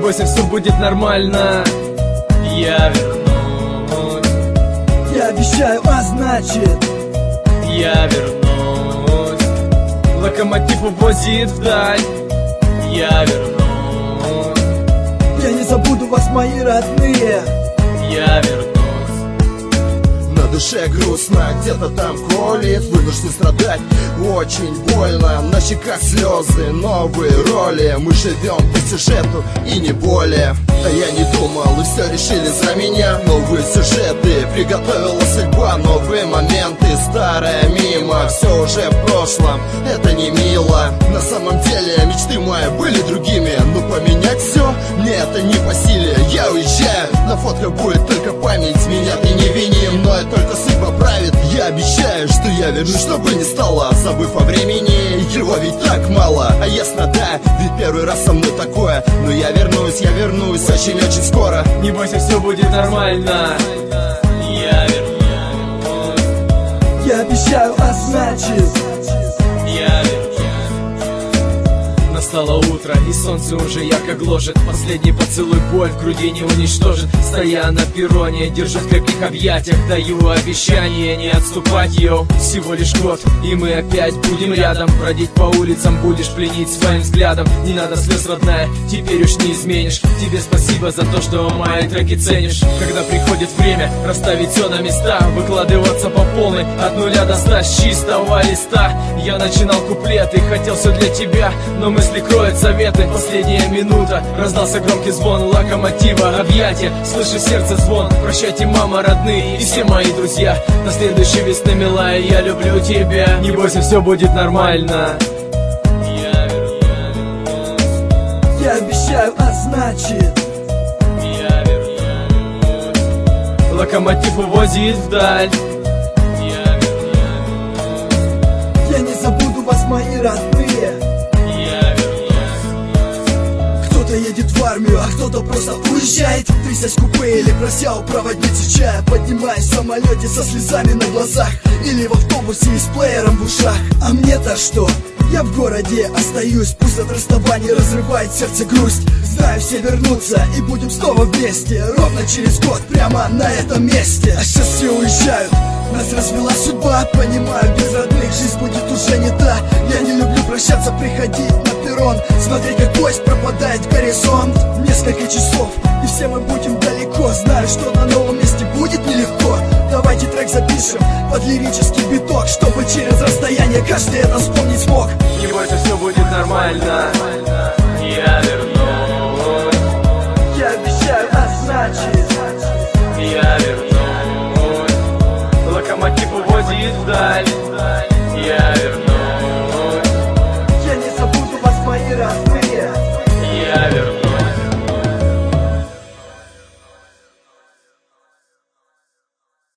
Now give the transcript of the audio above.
бойся, все будет нормально. Я вернусь. Я обещаю, а значит я вернусь. Локомотив увозит вдаль. Я вернусь. Я не забуду вас, мои родные. Я вернусь. На душе грустно, где-то там колет, вынужден страдать, очень больно. На щеках слезы, новые роли. Мы живем по сюжету и не более. А я не думал, и все решили за меня. Новые сюжеты приготовила судьба, новые моменты, старое мимо. Все уже в прошлом, это не мило. На самом деле мечты мои были другими, но поменять все мне это не по силе. Я уезжаю, на фотках будет только память. Меня ты не вини, мной только судьба правит. Я обещаю, что я вернусь, чтобы не стало. Забыв о времени, его ведь так мало. А я страдаю, ведь первый раз со мной такое. Но я вернусь очень-очень скоро. Не бойся, все будет нормально. Я вернусь. Я обещаю, а значит я вернусь. Настало утро, и солнце уже ярко гложет. Последний поцелуй боль в груди не уничтожит. Стоя на перроне, держу в крепких объятиях. Даю обещание не отступать, йоу. Всего лишь год, и мы опять будем рядом. Бродить по улицам будешь пленить своим взглядом. Не надо слез, родная, теперь уж не изменишь. Тебе спасибо за то, что мои треки ценишь. Когда приходит время расставить все на места, выкладываться по полной, от нуля до 100 с чистого листа. Я начинал куплеты, хотел все для тебя, но мысли кроют советы. Последняя минута, раздался громкий звон локомотива, объятия, слышу сердце звон. Прощайте, мама, родные и все мои друзья. До следующей весны, милая, я люблю тебя. Не бойся, все будет нормально. Я вернусь. Я обещаю, а значит Я вернусь. Локомотив увозит вдаль. Я вернусь. Я не забуду вас, мои родные. Кто-то едет в армию, а кто-то просто уезжает. Трясясь в купе или прося у проводницы чая. Поднимаясь в самолете со слезами на глазах, или в автобусе с плеером в ушах. А мне-то что? Я в городе остаюсь, пусть от расставания разрывает сердце грусть. Знаю, все вернутся и будем снова вместе. Ровно через год, прямо на этом месте. А сейчас все уезжают, нас развела судьба. Понимаю, без родных жизнь будет уже не та. Я не люблю прощаться, приходить на перрон, смотреть, как гость пропадает горизонт. Несколько часов, и все мы будем далеко. Знаю, что на новом месте будет нелегко. Давайте трек запишем под лирический биток, чтобы через расстояние каждый это вспомнить смог. Не бойся, все будет нормально.